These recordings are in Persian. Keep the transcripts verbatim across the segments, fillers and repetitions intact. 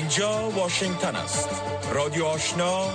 اینجا واشنگتن است. رادیو آشنا،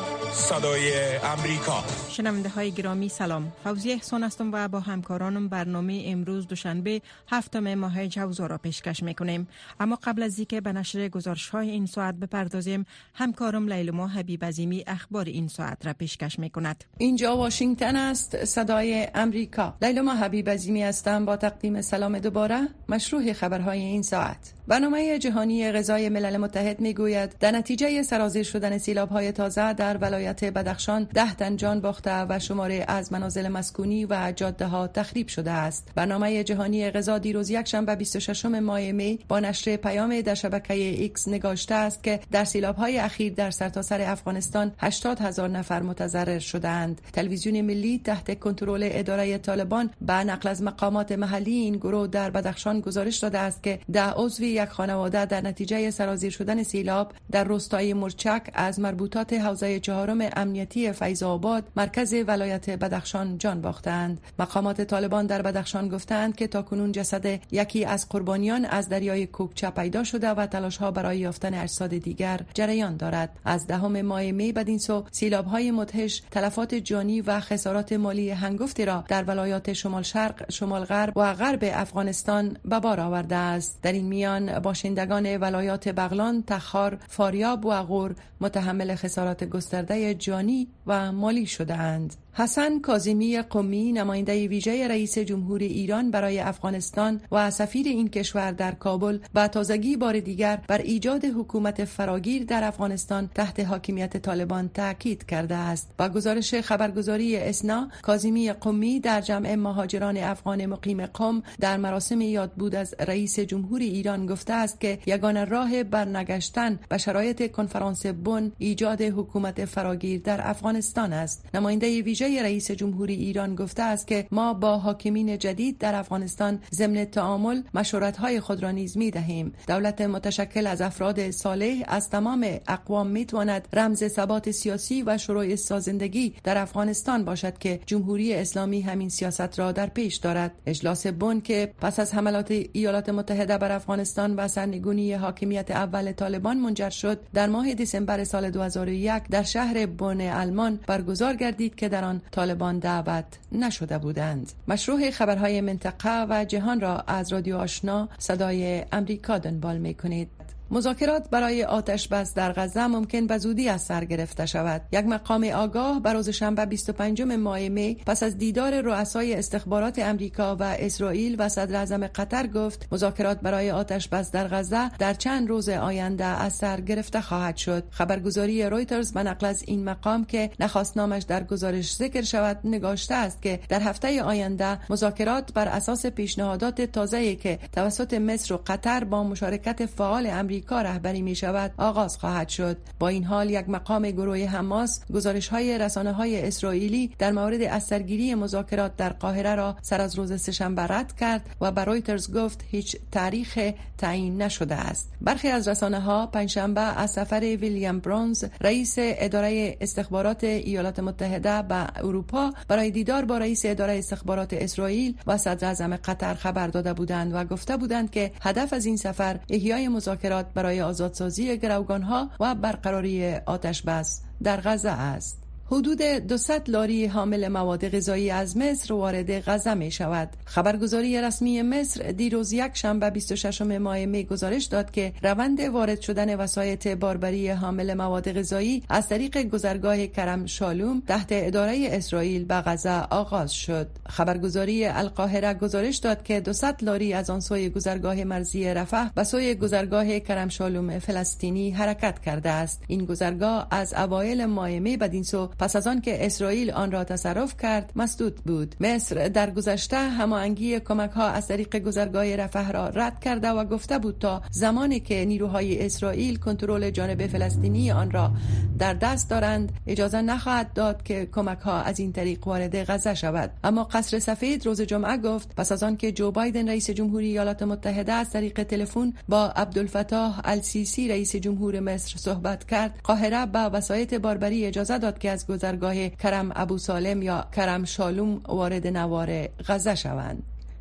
صدای امریکا. شنونده های گرامی سلام. فوزیه احسان هستم و با همکارانم برنامه امروز دوشنبه هفتم ماه جوزا را پیشکش میکنیم. اما قبل از اینکه به نشر گزارش های این ساعت بپردازیم، همکارم لیلما حبیب عظیمی اخبار این ساعت را پیشکش میکند. اینجا واشنگتن است، صدای امریکا. لیلما حبیب عظیمی هستم با تقدیم سلام دوباره. مشروع خبرهای این ساعت. برنامه جهانی غذای ملل متحد میگوید در نتیجه سرازیر شدن سیلاب‌های تازه در ولایت بدخشان ده تن جان باخته و شماری از منازل مسکونی و جاده‌ها تخریب شده است. برنامه جهانی غذا دیروز یکشنبه بیست و ششم ماه می با نشر پیام در شبکه ایکس نگاشته است که در سیلاب‌های اخیر در سرتاسر افغانستان هشتاد هزار نفر متضرر شدند. تلویزیون ملی تحت کنترل اداره طالبان به نقل از مقامات محلی این گروه در بدخشان گزارش داده است که ده عضو یک خانواده در نتیجه سرازیر شدن سیلاب در روستای مرچک از مربوطات حوزه چهارم امنیتی فیض آباد مرکز ولایت بدخشان جان باختند. مقامات طالبان در بدخشان گفتند که تاکنون جسد یکی از قربانیان از دریای کوکچه پیدا شده و تلاش‌ها برای یافتن اجساد دیگر جریان دارد. از دهم ماه می بدین سو سیلاب‌های مدهش تلفات جانی و خسارات مالی هنگفتی را در ولایات شمال شرق، شمال غرب و غرب افغانستان به بار آورده است. در این میان باشندگان ولایات بغلان، تخار، فاریاب و غور متحمل خسارات گسترده جانی و مالی شده‌اند. حسن کاظمی قمی نماینده ویژه رئیس جمهور ایران برای افغانستان و سفیر این کشور در کابل با تازگی بار دیگر بر ایجاد حکومت فراگیر در افغانستان تحت حاکمیت طالبان تاکید کرده است. با گزارش خبرگزاری اسنا، کاظمی قمی در جمع مهاجران افغان مقیم قم در مراسم یادبود از رئیس جمهور ایران گفته است که یگانه راه برنگشتن به شرایط کنفرانس بن ایجاد حکومت فراگیر در افغانستان است. نماینده ویژه رئیس جمهوری ایران گفته است که ما با حاکمین جدید در افغانستان ضمن تعامل مشورت‌های خود را نیز می‌دهیم. دولت متشکل از افراد صالح از تمام اقوام می‌تواند رمز ثبات سیاسی و شروع سازندگی در افغانستان باشد که جمهوری اسلامی همین سیاست را در پیش دارد. اجلاس بن که پس از حملات ایالات متحده بر افغانستان و سرنگونی حاکمیت اول طالبان منجر شد، در ماه دسامبر سال دو هزار و یک در شهر بن آلمان برگزار گردید که در آن طالبان دعوت نشده بودند. مشروع خبرهای منطقه و جهان را از رادیو آشنا صدای امریکا دنبال می‌کنید. مذاکرات برای آتش بس در غزه ممکن به زودی از سر گرفته شود. یک مقام آگاه بر روز شنبه بیست و پنجم ماه می پس از دیدار رؤسای استخبارات امریکا و اسرائیل و صدر اعظم قطر گفت مذاکرات برای آتش بس در غزه در چند روز آینده از سر گرفته خواهد شد. خبرگزاری رویترز به نقل از این مقام که نخواست نامش در گزارش ذکر شود نگاشته است که در هفته آینده مذاکرات بر اساس پیشنهادات تازه‌ای که توسط مصر و قطر با مشارکت فعال امریکا کار رهبری می شود آغاز خواهد شد. با این حال یک مقام گروه حماس گزارش‌های رسانه‌های اسرائیلی در مورد اثرگیری مذاکرات در قاهره را سر از روز سه‌شنبه رد کرد و به رویترز گفت هیچ تاریخ تعیین نشده است. برخی از رسانه‌ها پنجشنبه از سفر ویلیام برونز رئیس اداره استخبارات ایالات متحده به اروپا برای دیدار با رئیس اداره استخبارات اسرائیل و صدر اعظم قطر خبر داده بودند و گفته بودند که هدف از این سفر احیای مذاکرات برای آزادسازی گروگانها و برقراری آتش بس در غزه است. حدود دویست لاری حامل مواد غذایی از مصر وارد غزه می شود. خبرگزاری رسمی مصر دیروز یک شنبه بیست و ششم ماه می گزارش داد که روند وارد شدن وسایط باربری حامل مواد غذایی از طریق گذرگاه کرم شالوم تحت اداره اسرائیل به غزه آغاز شد. خبرگزاری القاهره گزارش داد که دویست لاری از آن سوی گذرگاه مرزی رفح به سوی گذرگاه کرم شالوم فلسطینی حرکت کرده است. این گذرگاه از اوایل ماه می بدین سو پس از آن که اسرائیل آن را تصرف کرد مسدود بود. مصر در گذشته هماهنگی کمک‌ها از طریق گذرگاه رفح را رد کرده و گفته بود تا زمانی که نیروهای اسرائیل کنترل جانب فلسطینی آن را در دست دارند اجازه نخواهد داد که کمک‌ها از این طریق وارد غزه شود. اما قصر سفید روز جمعه گفت پس از آن که جو بایدن رئیس جمهوری ایالات متحده از طریق تلفن با عبدالفتاح السیسی رئیس جمهور مصر صحبت کرد، قاهره به وسایط باربری اجازه داد که از گذرگاه کرم ابو سالم یا کرم شالوم وارد نوار غزه شوند.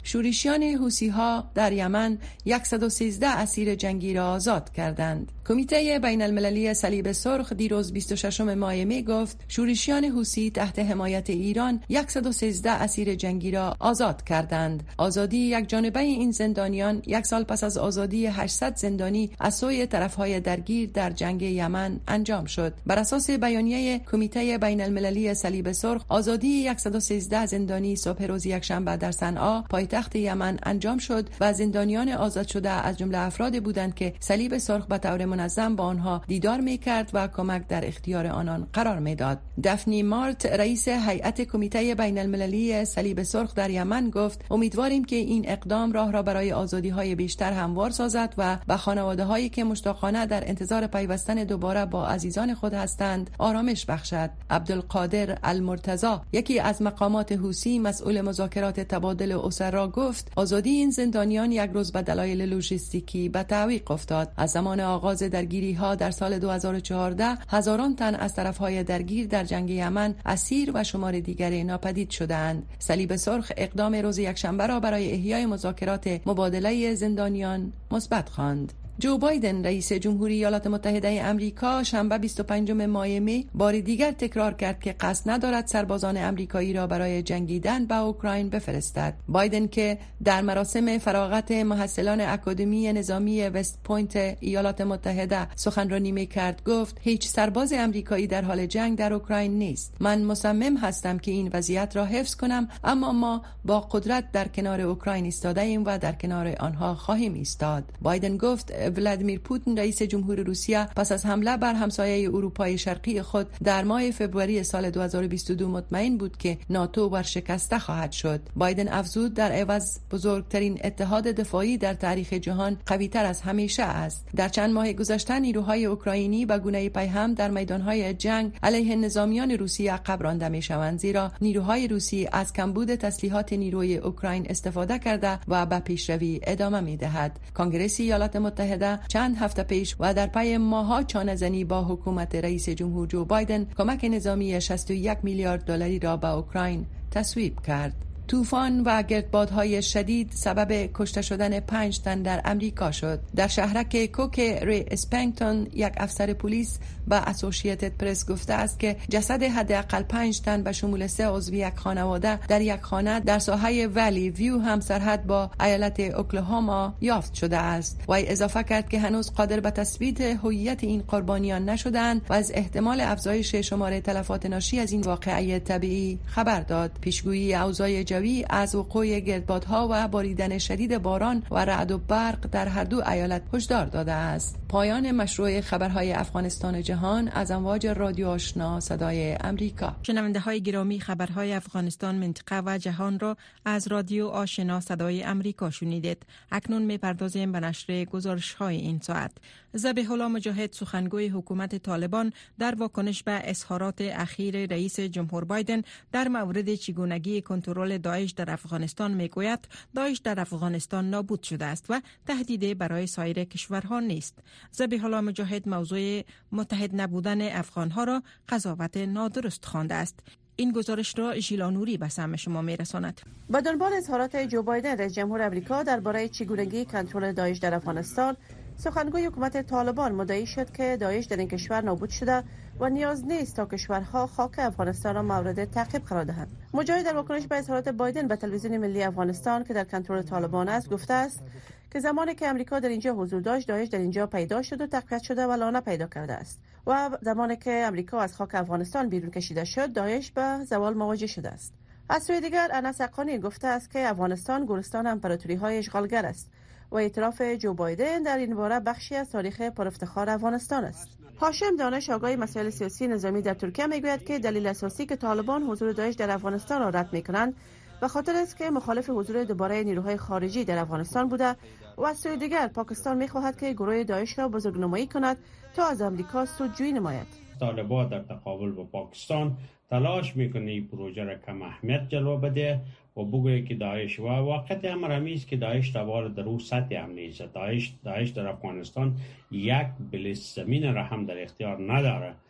شورشیان حوثی ها در یمن صد و سیزده اسیر جنگی را آزاد کردند. کمیته بین المللی صلیب سرخ دیروز بیست و ششم ماه می گفت شورشیان حوثی تحت حمایت ایران صد و سیزده اسیر جنگی را آزاد کردند. آزادی یک جانبه این زندانیان یک سال پس از آزادی هشتصد زندانی از سوی طرفهای درگیر در جنگ یمن انجام شد. بر اساس بیانیه کمیته بین المللی صلیب سرخ، آزادی صد و سیزده زندانی صبح روز یکشنبه در صنعا پایتخت یمن انجام شد و زندانیان آزاد شده از جمله افرادی بودند که صلیب سرخ به طور منظم با آنها دیدار می‌کرد و کمک در اختیار آنان قرار می‌داد. دفنی مارت، رئیس هیئت کمیته بین المللی صلیب سرخ در یمن گفت امیدواریم که این اقدام راه را برای آزادی‌های بیشتر هموار سازد و به خانواده‌هایی که مشتاقانه در انتظار پیوستن دوباره با عزیزان خود هستند آرامش بخشد. عبدالقادر المرتضی، یکی از مقامات حوثی مسئول مذاکرات تبادل اسرا، گفت آزادی این زندانیان یک روز به دلایل لوجستیکی به تعویق افتاد. از زمان آغاز درگیری‌ها در سال دو هزار و چهارده هزاران تن از طرف‌های درگیر در جنگ یمن اسیر و شمار دیگری ناپدید شدند. صلیب سرخ اقدام روز یکشنبه را برای احیای مذاکرات مبادله زندانیان مثبت خواند. جو بایدن، رئیس جمهوری ایالات متحده آمریکا، شنبه بیست و پنجم ماه می بار دیگر تکرار کرد که قصد ندارد سربازان آمریکایی را برای جنگیدن به اوکراین بفرستد. بایدن که در مراسم فراغت محصلان اکادمی نظامی وست پوینت ایالات متحده سخنرانی می‌کرد گفت هیچ سرباز آمریکایی در حال جنگ در اوکراین نیست. من مصمم هستم که این وضعیت را حفظ کنم، اما ما با قدرت در کنار اوکراین ایستاده ایم و در کنار آنها خواهیم ایستاد. بایدن گفت ولادیمیر پوتین، رئیس جمهور روسیه، پس از حمله بر همسایه اروپای شرقی خود در ماه فوریه سال دو هزار و بیست و دو مطمئن بود که ناتو ورشکسته خواهد شد. بایدن افزود در عوض بزرگترین اتحاد دفاعی در تاریخ جهان قوی‌تر از همیشه است. در چند ماه گذشته نیروهای اوکراینی به گونه پیهم در میدانهای جنگ علیه نظامیان روسی عقب رانده می‌شوند، زیرا نیروهای روسی از کمبود تسلیحات نیروی اوکراین استفاده کرده و به پیشروی ادامه می‌دهد. کنگره ایالات متحده چند هفته پیش و در پی ماها چانه‌زنی با حکومت رئیس جمهور جو بایدن کمک نظامی شصت و یک میلیارد دلاری را به اوکراین تصویب کرد. طوفان و گردبادهای شدید سبب کشته شدن پنج تن در امریکا شد. در شهرک کوک ری اسپنگتون یک افسر پلیس به اسوسییتد پرس گفته است که جسد حداقل پنج تن به شمول سه عضو یک خانواده در یک خانه در ساحه ولی ویو هم سرحد با ایالت اوکلاهاما یافت شده است. وی اضافه کرد که هنوز قادر به تثبیت هویت این قربانیان نشدند و از احتمال افزایش شمار تلفات ناشی از این واقعه طبیعی خبر داد. پیشگویی اوضاع جوی از وقوع گردبادها و باریدن شدید باران و رعد و برق در هر دو ایالت هشدار داده است. پایان مشروع خبرهای افغانستان جهان از امواج رادیو آشنا صدای امریکا. شنونده های گرامی، خبرهای افغانستان، منطقه و جهان را از رادیو آشنا صدای امریکا شنیدید. اکنون می‌پردازیم به نشر گزارش‌های این ساعت. ذبیح الله مجاهد، سخنگوی حکومت طالبان، در واکنش به اظهارات اخیر رئیس جمهور بایدن در مورد چگونگی کنترل داعش در افغانستان میگوید داعش در افغانستان نابود شده است و تهدید برای سایر کشورها نیست. ذبیح الله مجاهد موضوع متحد نبودن افغانها را قضاوت نادرست خوانده است. این گزارش را ژیلانوری به سمع شما میرساند. با دنبال اظهارات جو بایدن رئیس جمهور آمریکا درباره چگونگی کنترل داعش در افغانستان، سخنگوی حکومت طالبان مدعی شد که داعش در این کشور نابود شده و نیاز نیست تا کشورها خاک افغانستان را مورد تعقیب قرار دهند. مجاهد در واکنش به اظهارات بایدن به تلویزیون ملی افغانستان که در کنترل طالبان است گفته است که زمانی که امریکا در اینجا حضور داشت، داعش در اینجا پیدا شد و تقویت شده و لانه پیدا کرده است و زمانی که امریکا از خاک افغانستان بیرون کشیده شد، داعش به زوال مواجه شده است. از سوی دیگر انس حقانی گفته است که افغانستان گورستان امپراتوری های اشغالگر است و اعتراف جو بایدن در این باره بخشی از تاریخ پرافتخار افغانستان است. هاشم دانش، آگاه مسائل سیاسی نظامی در ترکیه، میگوید که دلیل اساسی که طالبان حضور داعش در افغانستان را رد میکنند به خاطر است که مخالف حضور دوباره نیروهای خارجی در افغانستان بوده و از سوی دیگر پاکستان میخواهد که گروه داعش را بزرگنمایی کند تا از امریکا سودجویی نماید. طالبان در تقابل با پاکستان تلاش میکنه این پروژه را کم اهمیت جلوه بده و بگویه که داعش و واقعیت امر همیست که داعش دوباره در اون سطح هم نیست. داعش داعش در افغانستان یک بلیس زمین را هم در اختیار نداره.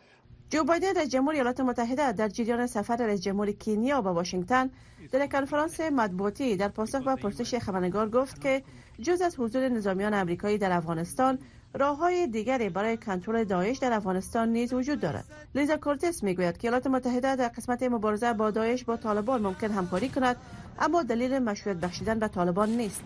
جو بایدن رئیس جمهور ایالات متحده در جریان سفر رئیس جمهور کنیا به واشنگتن در کنفرانس مطبوعاتی در پاسخ به پرسش خبرنگار گفت که جز از حضور نظامیان آمریکایی در افغانستان، راه‌های دیگری برای کنترل داعش در افغانستان نیز وجود دارد. لیزا کورتس میگوید که ایالات متحده در قسمت مبارزه با داعش با طالبان ممکن همکاری کند، اما دلیل مشروعیت بخشیدن به طالبان نیست.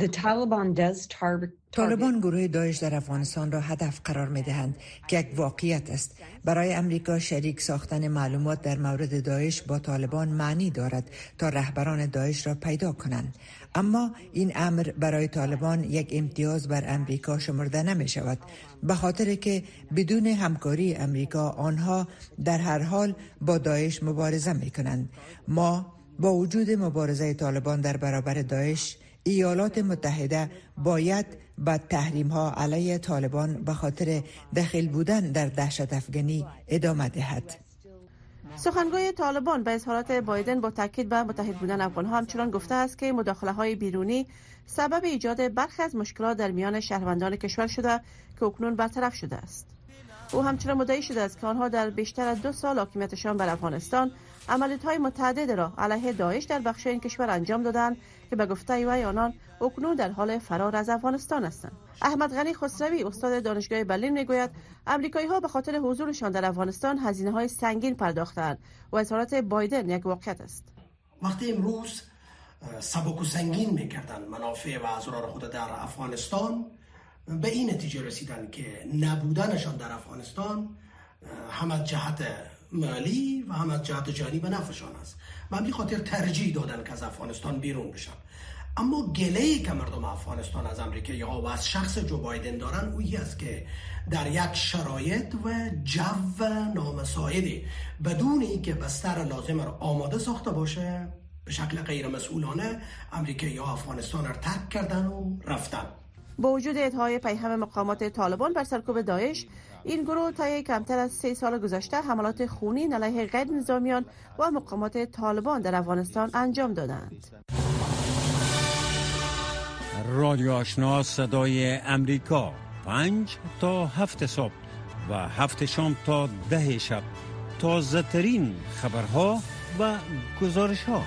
طالبان گروه داعش در افغانستان را هدف قرار می دهند که یک واقعیت است. برای امریکا شریک ساختن معلومات در مورد داعش با طالبان معنی دارد تا رهبران داعش را پیدا کنند. اما این امر برای طالبان یک امتیاز بر امریکا شمرده نمی شود، به خاطر که بدون همکاری امریکا آنها در هر حال با داعش مبارزه می کنند. ما با وجود مبارزه طالبان در برابر داعش، ایالات متحده باید با تحریم ها علیه طالبان به خاطر دخیل بودن در دهشت افغانی ادامه دهد. سخنگوی طالبان به اظهارات بایدن با تاکید به متحد بودن افغان‌ها همچنان گفته است که مداخله‌های بیرونی سبب ایجاد برخی از مشکلات در میان شهروندان کشور شده که اکنون برطرف شده است. او همچنان مدعی شده است که آنها در بیشتر از دو سال حاکمیتشان بر افغانستان عملیات‌های متعدد را علیه داعش در بخش این کشور انجام دادند که به گفته وی آنان اکنون در حال فرار از افغانستان هستند. احمد غنی خسروی استاد دانشگاه برلین میگوید آمریکایی‌ها به خاطر حضورشان در افغانستان هزینه‌های سنگین پرداختند و اظهارات بایدن یک واقعیت است. وقتی امروز سبک و سنگین می‌کردند منافع و اسرار خود در افغانستان، به این نتیجه رسیدن که نبودنشان در افغانستان هم از جهت مالی و هم از جهت جانی به نفعشان است و همین خاطر ترجیح دادن که از افغانستان بیرون بشن. اما گله‌ای که مردم افغانستان از امریکایی ها و از شخص جو بایدن دارن اویی است که در یک شرایط و جو نامساعدی بدون اینکه بستر لازم را آماده ساخته باشه، به شکل غیر مسئولانه امریکایی ها افغانستان را ترک کردن و رفتن. با وجود ادعای پیهم مقامات طالبان بر سرکوب داعش، این گروه طی کمتر از سه سال گذشته حملات خونین علیه غیر نظامیان و مقامات طالبان در افغانستان انجام دادند. رادیو آشنا صدای امریکا، پنج تا هفت صبح و هفت شام تا ده شب، تازه ترین خبرها و گزارش ها.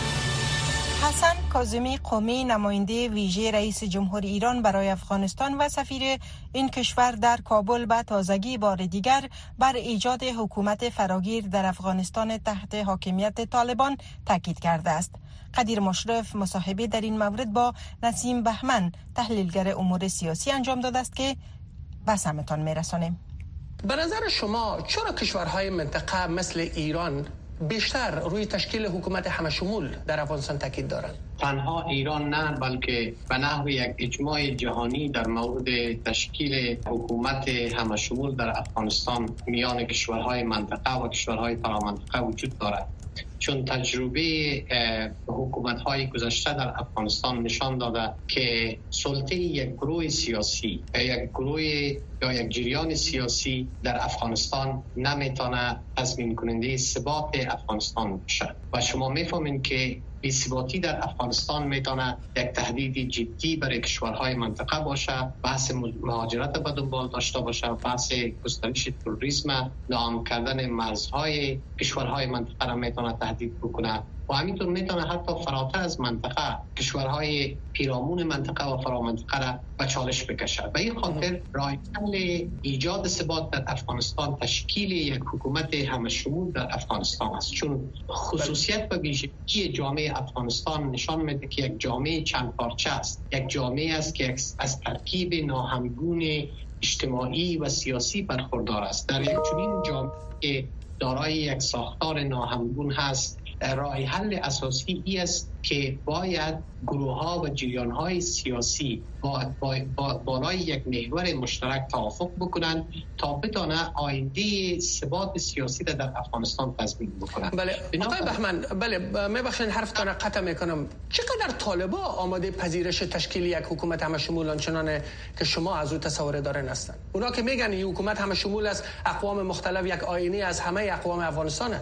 حسن کاظمی قمی، نماینده ویژه رئیس جمهور ایران برای افغانستان و سفیر این کشور در کابل به تازگی بار دیگر بر ایجاد حکومت فراگیر در افغانستان تحت حاکمیت طالبان تاکید کرده است. قدیر مشرف مصاحبه در این مورد با نسیم بهمن، تحلیلگر امور سیاسی انجام داده است که به سمتان میرسانیم. به نظر شما چرا کشورهای منطقه مثل ایران بیشتر روی تشکیل حکومت همشمول در افغانستان تاکید دارند؟ تنها ایران نه، بلکه به نحو یک اجماع جهانی در مورد تشکیل حکومت همشمول در افغانستان میان کشورهای منطقه و کشورهای فرامنطقه وجود دارد. چون تجربه حکومت‌های گذشته در افغانستان نشان داده که سلطه یک گروه سیاسی یا یک گروه یا یک جریان سیاسی در افغانستان نمیتونه تضمین کننده ثبات افغانستان باشد و شما میفهمین که بی‌ثباتی در افغانستان میتونه یک تهدید جدی برای کشورهای منطقه باشه، بحث مهاجرت به دنبال داشته باشه، بحث گسترش تروریسم، ناامن کردن مرزهای کشورهای منطقه را میتونه تهدید بکنه و همینطور میتونه حتی فراتر از منطقه کشورهای پیرامون منطقه و فرامنطقه را به چالش بکشه. به این خاطر راه حل ایجاد ثبات در افغانستان تشکیل یک حکومت همشمول در افغانستان است، چون خصوصیت و ویژگی جامعه افغانستان نشان میده که یک جامعه چند پارچه است، یک جامعه است که از ترکیب ناهمگون اجتماعی و سیاسی برخوردار است. در یک چنین جامعه که دارای یک ساختار ناهمگون هست، راه حل اساسی ای است که باید گروه ها و جریان های سیاسی با, با, با بالای یک محور مشترک توافق بکنند تا بتونه آینده ثبات سیاسی در افغانستان تضمین بکنند. بله آقای بهمن، بله میبخشید حرفتان قطع میکنم. چقدر طالبا آماده پذیرش تشکیل یک حکومت همشمول آنچنانه که شما از او تصور دارین هستند؟ اونا که میگن این حکومت همشمول است، اقوام مختلف یک آینه از همه اقوام افغانستان است.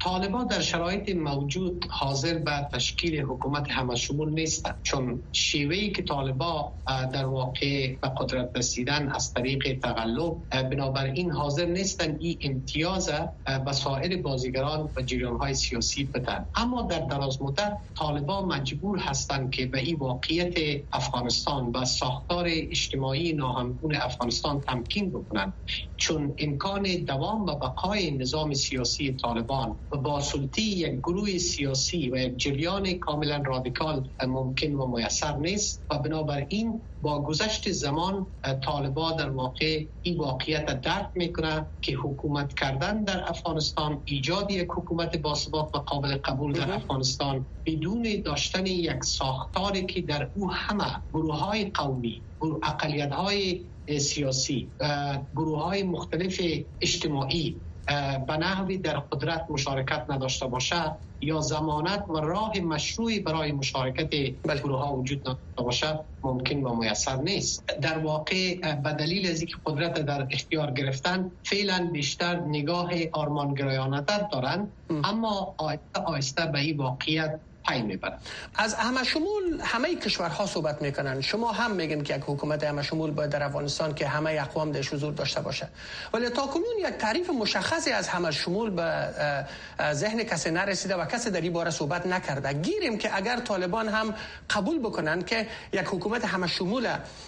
طالبان در شرایط موجود حاضر به تشکیل حکومت همشمول نیستند، چون شیوهی که طالبان در واقع به قدرت رسیدن از طریق تقلب، بنابراین حاضر نیستند این امتیاز به سایر بازیگران و جریان‌های سیاسی بدن. اما در دراز مدت طالبان مجبور هستند که به این واقعیت افغانستان و ساختار اجتماعی ناهمگون افغانستان تمکین بکنند، چون امکان دوام و بقای نظام سیاسی طالبان و با سلطه یک گروه سیاسی و یک جریان کاملا رادیکال ممکن و میسر نیست و بنابراین با گذشت زمان طالبان در واقع این واقعیت درک میکنه که حکومت کردن در افغانستان، ایجاد یک حکومت باثبات و قابل قبول در افغانستان بدون داشتن یک ساختاری که در او همه گروه‌های قومی، اقلیت‌های سیاسی، گروه‌های مختلف اجتماعی به نحوی در قدرت مشارکت نداشته باشه یا ضمانت و راه مشروعی برای مشارکت گروه‌ها وجود نداشته باشه ممکن و میسر نیست. در واقع به دلیل از اینکه قدرت در اختیار گرفتن فعلا بیشتر نگاه آرمانگرایانه دارند، اما آهسته آهسته به این واقعیت پی میبرن. از همه شمول همه کشورها صحبت میکنن، شما هم میگن که یک حکومت همه شمول باید در افغانستان که همه اقوام درش حضور داشته باشه، ولی تا کنون یک تعریف مشخصی از همه شمول به ذهن کسی نرسیده و کسی در این باره صحبت نکرده. گیریم که اگر طالبان هم قبول بکنن که یک حکومت همه شمول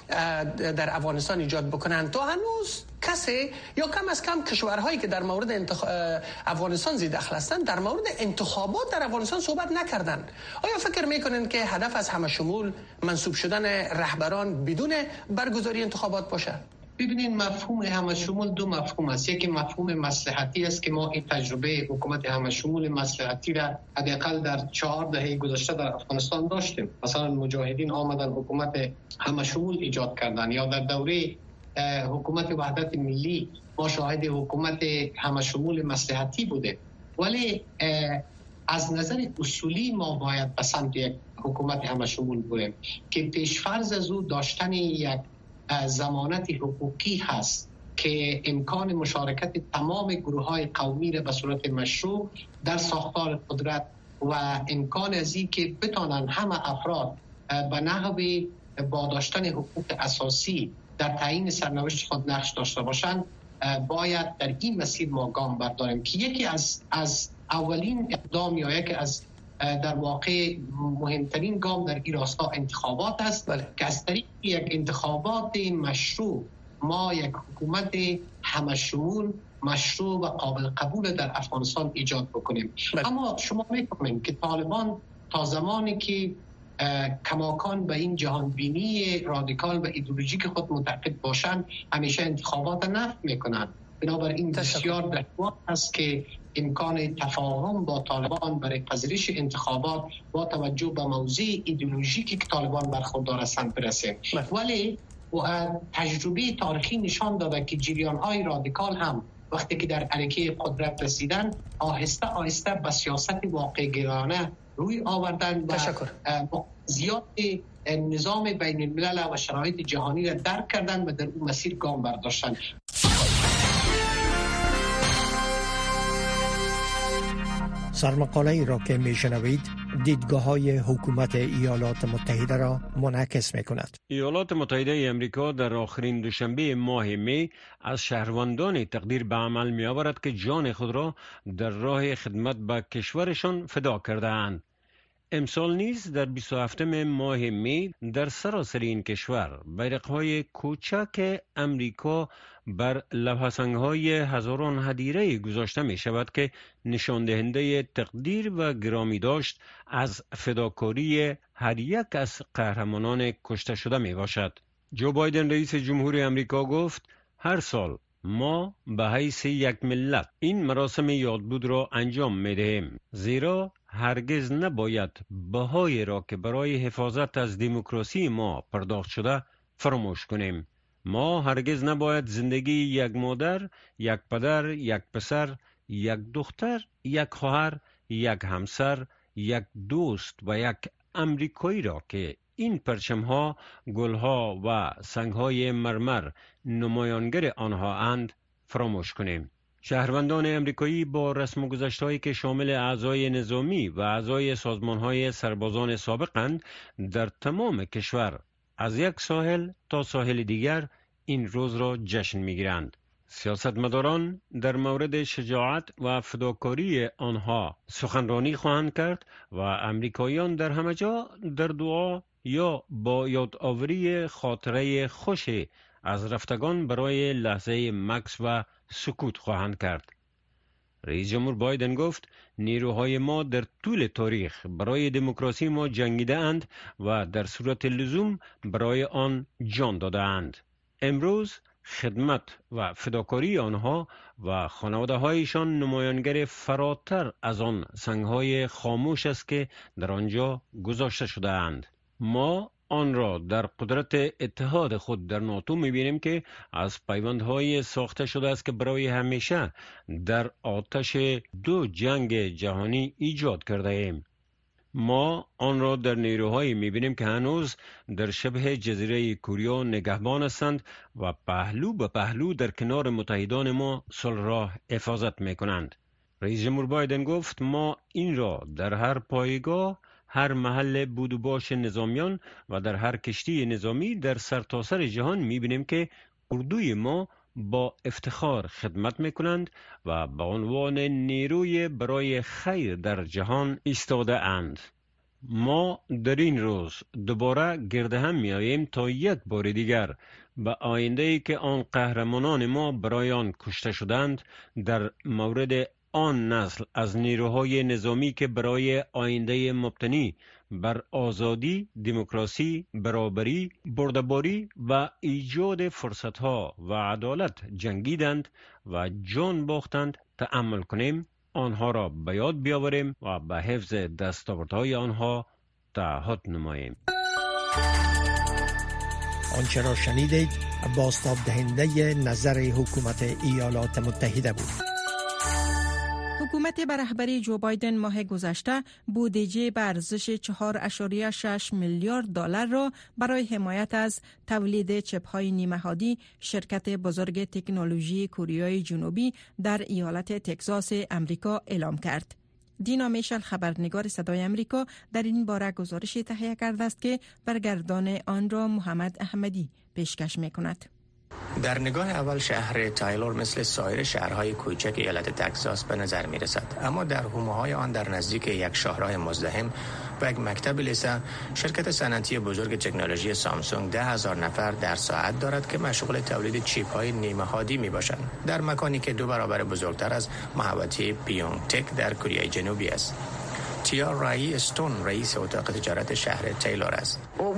در افغانستان ایجاد بکنن، تا هنوز کسی یا کم از کم کشورهایی که در مورد انتخ... افغانستان زیر دخل هستند در مورد انتخابات در افغانستان صحبت نکردن. آیا فکر میکنن که هدف از همه شمول منصوب شدن رهبران بدون برگزاری انتخابات باشه؟ ببینید، مفهوم همه شمول دو مفهوم است. یکی مفهوم مصلحتی است که ما این تجربه حکومت همه شمول مصلحتی را حداقل در چهار دهه گذشته در افغانستان داشتیم. مثلا مجاهدین آمدن حکومت همه شمول ایجاد کردن، یا در دوره حکومت وحدت ملی ما شاهد حکومت همه شمول مصلحتی بوده. ولی از نظر اصولی ما باید به سمت یک حکومت همه شمول بریم که پیشفرض از او داشتن یک ضمانت حقوقی هست که امکان مشارکت تمام گروه‌های قومی را به صورت مشروع در ساختار قدرت و امکان از این که بتانند همه افراد به نحوی با داشتن حقوق اساسی در تعیین سرنوشت خود نقش داشته باشند، باید در این مسیر ما گام برداریم که یکی از از اولین اقدام یا یکی از در واقع مهمترین گام در این راستا انتخابات است. بله. که از طریق یک انتخابات مشروع ما یک حکومت همه شمول مشروع و قابل قبول در افغانستان ایجاد بکنیم. بله. اما شما می‌فهمید که طالبان تا زمانی که کماکان به این جهانبینی رادیکال و ایدئولوژیک خود معتقد باشند همیشه انتخابات نفی میکنند. بنابراین بسیار دشوار است که امکان تفاهم با طالبان برای پذیرش انتخابات با توجه به موضوع ایدئولوژیکی که طالبان برخوردار هستند برسه. ولی تجربه تاریخی نشان داده که جریان‌های رادیکال هم وقتی که در عرصه قدرت رسیدن آهسته آهسته به سیاست واقع‌گرایانه روی آوردن و زیاد نظام بین الملل و شرایط جهانی را درک کردن و در اون مسیر گام برداشتن. سرمقاله ای را که میشنوید دیدگاه های حکومت ایالات متحده را منعکس می کند. ایالات متحده امریکا در آخرین دوشنبه ماه می از شهروندان تقدیر به عمل می آورد که جان خود را در راه خدمت به کشورشان فدا کرده اند. امسال نیز در بیست و هفتم ماه می در سراسر این کشور بیرق‌های کوچک امریکا بر لوحه‌سنگ‌های هزاران هدیره گذاشته می شود که نشان دهنده تقدیر و گرامی داشت از فداکاری هر یک از قهرمانان کشته شده می باشد. جو بایدن رئیس جمهور امریکا گفت هر سال ما به حیث یک ملت این مراسم یادبود را انجام می دهیم، زیرا هرگز نباید بهای را که برای حفاظت از دموکراسی ما پرداخت شده فراموش کنیم. ما هرگز نباید زندگی یک مادر، یک پدر، یک پسر، یک دختر، یک خواهر، یک همسر، یک دوست و یک امریکایی را که این پرچم‌ها، گل‌ها و سنگ‌های مرمر نمایانگر آنها اند فراموش کنیم. شهروندان امریکایی با رسم و گذشته‌هایی که شامل اعضای نظامی و اعضای سازمان‌های سربازان سابقند در تمام کشور از یک ساحل تا ساحل دیگر این روز را جشن می‌گیرند. سیاستمداران در مورد شجاعت و فداکاری آنها سخنرانی خواهند کرد و امریکاییان در همه جا در دعا یا با یادآوری خاطره خوش از رفتگان برای لحظه مکث و سکوت خواهند کرد. رئیس جمهور بایدن گفت نیروهای ما در طول تاریخ برای دموکراسی ما جنگیده اند و در صورت لزوم برای آن جان داده اند. امروز خدمت و فداکاری آنها و خانواده هایشان نمایانگر فراتر از آن سنگهای خاموش است که در آنجا گذاشته شده اند. ما آن را در قدرت اتحاد خود در ناتو می‌بینیم که از پیوندهای ساخته شده است که برای همیشه در آتش دو جنگ جهانی ایجاد کرده ایم. ما آن را در نیروهایی می‌بینیم که هنوز در شبه جزیره کوریا نگهبان هستند و پهلو به پهلو در کنار متحدان ما صلح را حفاظت می‌کنند. رئیس جمهور بایدن گفت ما این را در هر پایگاه، هر محل بود و باش نظامیان و در هر کشتی نظامی در سرتاسر جهان می‌بینیم که اردوی ما با افتخار خدمت می‌کنند و به عنوان نیروی برای خیر در جهان ایستاده اند. ما در این روز دوباره گرد هم می‌آییم تا یک بار دیگر به آینده‌ای که آن قهرمانان ما برای آن کشته شدند در مورد آن نسل از نیروهای نظامی که برای آینده مبتنی بر آزادی، دموکراسی، برابری، بردباری و ایجاد فرصتها و عدالت جنگیدند و جان باختند تأمل کنیم، آنها را به یاد بیاوریم و به حفظ دستاوردهای آنها تعهد نماییم. آنچه را شنیدید بازتاب دهنده نظر حکومت ایالات متحده بود. حکومت به رهبری جو بایدن ماه گذشته بودجه به ارزش چهار ممیز شش میلیارد دلار را برای حمایت از تولید چپ‌های نیمه‌نهادی شرکت بزرگ تکنولوژی کوریای جنوبی در ایالت تگزاس امریکا اعلام کرد. دینا میشل خبرنگار صدای امریکا در این باره گزارشی تهیه کرده است که برگردان آن را محمد احمدی پیشکش می‌کند. در نگاه اول شهر تایلور مثل سایر شهرهای کوچک ایالت تگزاس به نظر می رسد، اما در حومه‌های آن در نزدیک یک شاهراه مزدحم و یک مکتب لیسه شرکت صنعتی بزرگ تکنولوژی سامسونگ ده هزار نفر در ساعت دارد که مشغول تولید چیپ‌های نیمه نهادی میباشند در مکانی که دو برابر بزرگتر از محوطه پیونگ تک در کره جنوبی است. تیا رایی استون رئیس اتاق تجارت شهر تایلور است.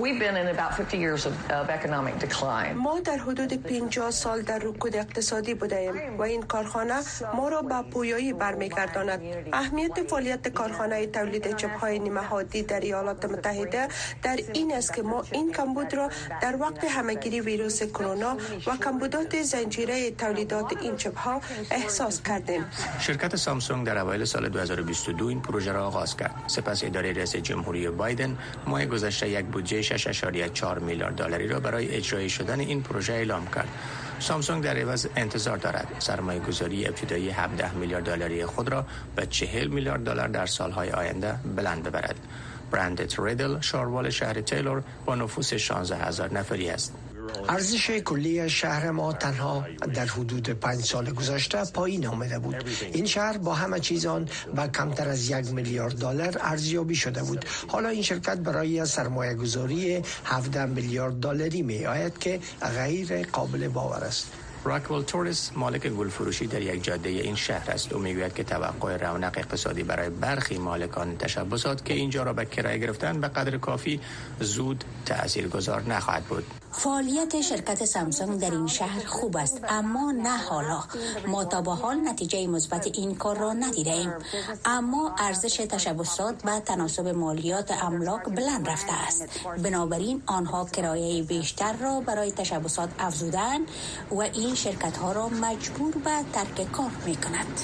ما در حدود پنجاه سال در رکود اقتصادی بودیم و این کارخانه ما را به پویایی برمیگرداند. اهمیت فعالیت کارخانه تولید چپ‌های نیمه‌نهادی در ایالات متحده در این است که ما این کمبود را در وقت همهگیری ویروس کرونا و کمبودات زنجیره تولیدات این چپ‌ها احساس کردیم. شرکت سامسونگ در اوایل سال دو هزار و بیست و دو این پروژه را آغاز کرد. سپس اداره رئیس جمهوری بایدن ماه گذشته یک بودجه شش ممیز چهار میلیارد دلاری را برای اجرای شدن این پروژه اعلام کرد. سامسونگ در عوض انتظار دارد سرمایه‌گذاری ابتدایی هفده میلیارد دلاری خود را به چهل میلیارد دلار در سالهای آینده بلند ببرد. برندت ریدل شاروال شهر تایلور با نفوس شانزده هزار نفری است. ارزش کلی شهر ما تنها در حدود پنج سال گذشته پایین آمده بود. این شهر با همه چیز آن به کمتر از یک میلیارد دلار ارزیابی شده بود. حالا این شرکت برای سرمایه گذاری هفده میلیارد دلاری می آید که غیر قابل باور است. راکول تورس مالک گل فروشی در یک جاده این شهر است و میگوید که توقع رونق اقتصادی برای برخی مالکان تشبثات که اینجا را به کرایه گرفتن به قدر کافی زود تاثیرگذار نخواهد بود. فعالیت شرکت سامسونگ در این شهر خوب است، اما نه حالا. ما تا به حال نتیجه مثبت این کار را ندیدیم، اما ارزش تشبثات و تناسب مالیات املاک بلند رفته است. بنابراین آنها کرایه بیشتر را برای تشبثات افزودند و این شرکت ها را مجبور به ترک کار می کند.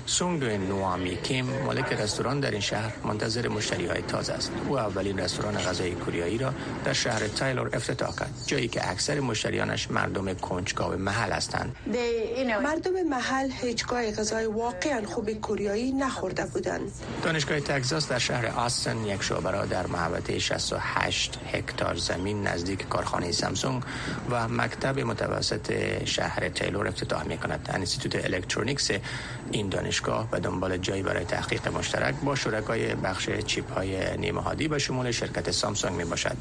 سونگ نوامی کیم مالک رستوران در این شهر منتظر مشتری های تازه است. او اولین رستوران غذای کوریایی را در شهر تایلور افتتاح کرد، جایی که اکثر مشتریانش مردم کنجکاو محل هستند. مردم محل هیچگاه غذای واقعا خوب کوریایی نخورده بودند. دانشگاه تگزاس در شهر آستن یک شعبه را در محوطه شصت و هشت هکتار زمین نزدیک کارخانه سامسونگ و مکتب متوسط شهر تایلور افتتاح می‌کند. انستیتوت الکترونیکس این دانشگاه به دنبال جایی برای تحقیق مشترک با شرکای بخش چیپ‌های نیمه‌هادی به شمول شرکت سامسونگ میباشد.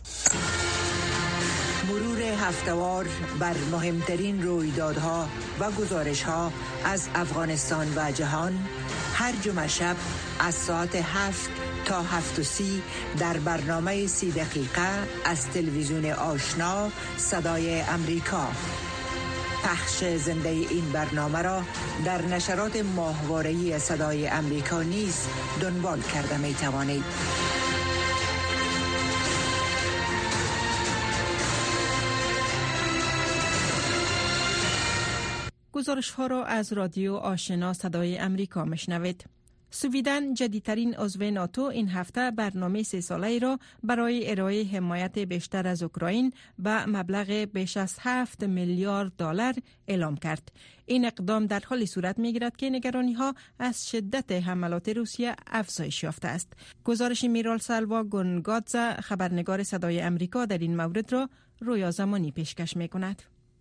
مرور هفته‌وار بر مهمترین رویدادها و گزارش‌ها از افغانستان و جهان هر جمعه شب از ساعت هفت تا هفت و سی در برنامه سی دقیقه از تلویزیون آشنا صدای امریکا. پخش زنده این برنامه را در نشرات ماهواره‌ای صدای امریکا نیز دنبال کرده می توانید. گزارش ها را از رادیو آشنا صدای امریکا مشنوید. سویدن جدیدترین عضو ناتو این هفته برنامه سه ساله را برای ارائه حمایت بیشتر از اوکراین به مبلغ بیش از هفت میلیارد دلار اعلام کرد. این اقدام در حالی صورت می‌گیرد که نگرانی ها از شدت حملات روسیه افزایش یافته است. گزارش میرال سالوا گونگادزا خبرنگار صدای امریکا در این مورد را رویا زمانی پیشکش می‌کند.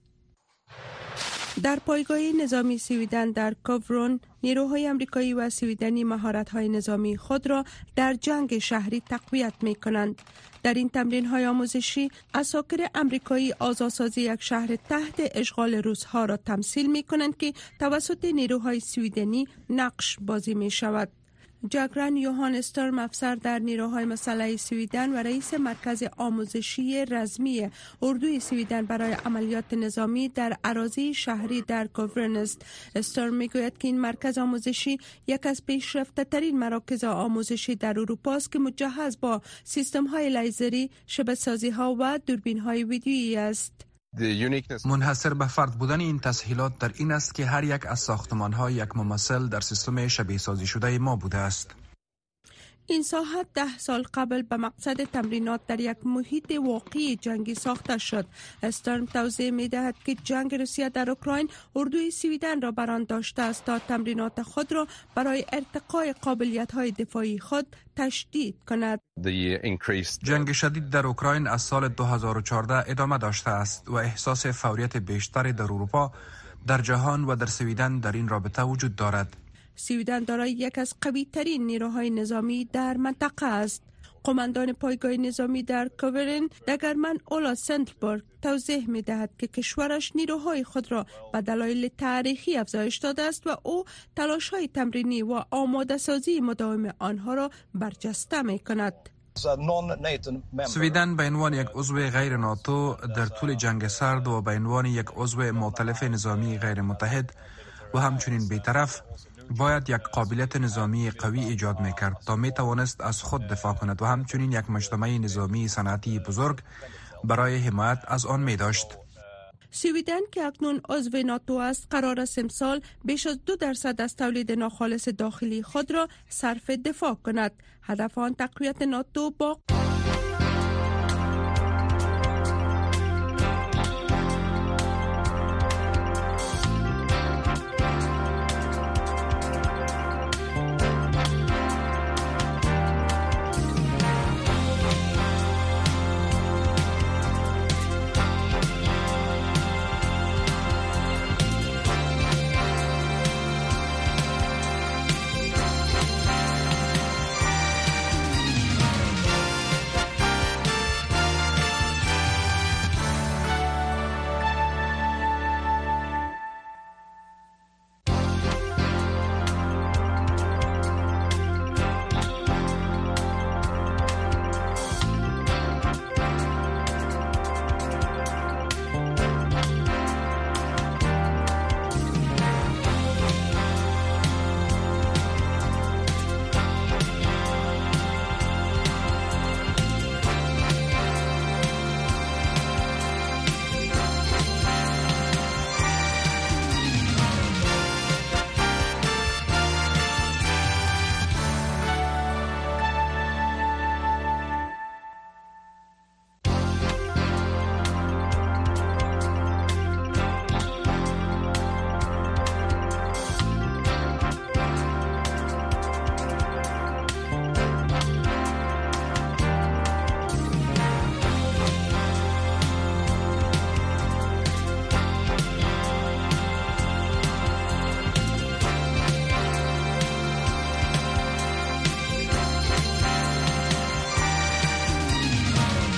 در پایگاه نظامی سویدن در کوورون، نیروهای آمریکایی و سویدنی مهارت‌های نظامی خود را در جنگ شهری تقویت می‌کنند. در این تمرین‌های آموزشی، عساکر آمریکایی آزادسازی یک شهر تحت اشغال روس‌ها را تمثیل می‌کنند که توسط نیروهای سویدنی نقش بازی می‌شود. جاگران یوهان استرم، افسر در نیروهای مسلح سویدن و رئیس مرکز آموزشی رزمی اردوی سویدن برای عملیات نظامی در اراضی شهری در کوورن است. استرم میگوید که این مرکز آموزشی یک از پیشرفته ترین مراکز آموزشی در اروپا است که مجهز با سیستم های لیزری، شبه سازی ها و دوربین های ویدیویی است. منحصر به فرد بودن این تسهیلات در این است که هر یک از ساختمان‌ها یک ممثل در سیستم شبیه سازی شده ما بوده است. این ساحت ده سال قبل به مقصد تمرینات در یک محیط واقعی جنگی ساخته شد. استرم توضیح می دهد که جنگ روسیه در اوکراین اردوی سویدن را بران داشته است تا تمرینات خود را برای ارتقای قابلیت‌های دفاعی خود تشدید کند. جنگ شدید در اوکراین از سال دو هزار و چهارده ادامه داشته است و احساس فوریت بیشتری در اروپا، در جهان و در سویدن در این رابطه وجود دارد. سویدن دارای یک از قوی ترین نیروهای نظامی در منطقه است. قماندان پایگاه نظامی در کوورن، دگرمن اولا سندبورگ، توضیح می دهد که کشورش نیروهای خود را به دلایل تاریخی افزایش داده است و او تلاش‌های تمرینی و آماده سازی مداوم آنها را برجسته می کند. سویدن به عنوان یک عضو غیر ناتو در طول جنگ سرد و به عنوان یک عضو مؤتلف نظامی غیر متحد و همچنین بی‌طرف باید یک قابلیت نظامی قوی ایجاد میکرد تا میتوانست از خود دفاع کند و همچنین یک مجتمع نظامی صنعتی بزرگ برای حمایت از آن می داشت. سویدن که اکنون عضو ناتو است قرار است امسال بیش از دو درصد از تولید ناخالص داخلی خود را صرف دفاع کند. هدف آن تقویت ناتو با